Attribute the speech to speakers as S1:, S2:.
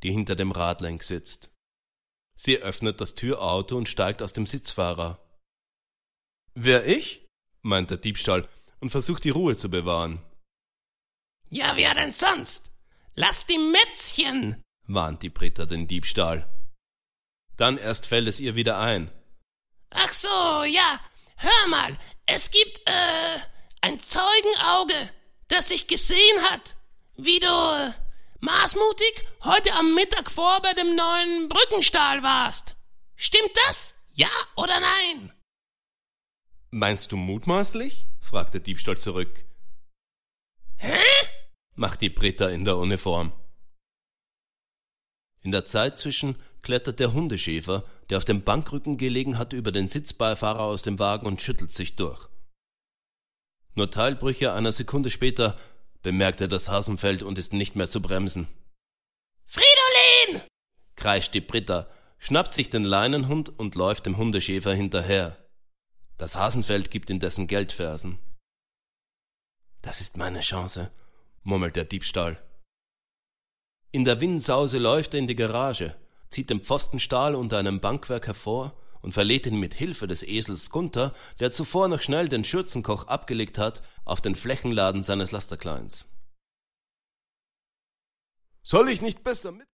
S1: die hinter dem Radlenk sitzt. Sie öffnet das Türauto und steigt aus dem Sitzfahrer. »Wer, ich?« meint der Diebstahl und versucht die Ruhe zu bewahren.
S2: »Ja, wer denn sonst? Lass die Mätzchen«,
S1: warnt die Britta den Diebstahl. Dann erst fällt es ihr wieder ein.
S2: »Ach so, ja, hör mal, es gibt, ein Zeugenauge, das dich gesehen hat, wie du, maßmutig heute am Mittag vor bei dem neuen Brückenstahl warst. Stimmt das? Ja oder nein?«
S1: »Meinst du mutmaßlich?« fragt der Diebstahl zurück.
S2: »Hä?«
S1: macht die Britta in der Uniform. In der Zeit zwischen klettert der Hundeschäfer, der auf dem Bankrücken gelegen hat, über den Sitzbeifahrer aus dem Wagen und schüttelt sich durch. Nur Teilbrüche einer Sekunde später bemerkt er das Hasenfeld und ist nicht mehr zu bremsen.
S2: »Fridolin!«
S1: kreischt die Britta, schnappt sich den Leinenhund und läuft dem Hundeschäfer hinterher. Das Hasenfeld gibt indessen Geldfersen. »Das ist meine Chance«, murmelt der Diebstahl. In der Windsause läuft er in die Garage, zieht den Pfostenstahl unter einem Bankwerk hervor und verlädt ihn mit Hilfe des Esels Gunther, der zuvor noch schnell den Schürzenkoch abgelegt hat, auf den Flächenladen seines Lasterkleins. »Soll ich nicht besser mit?«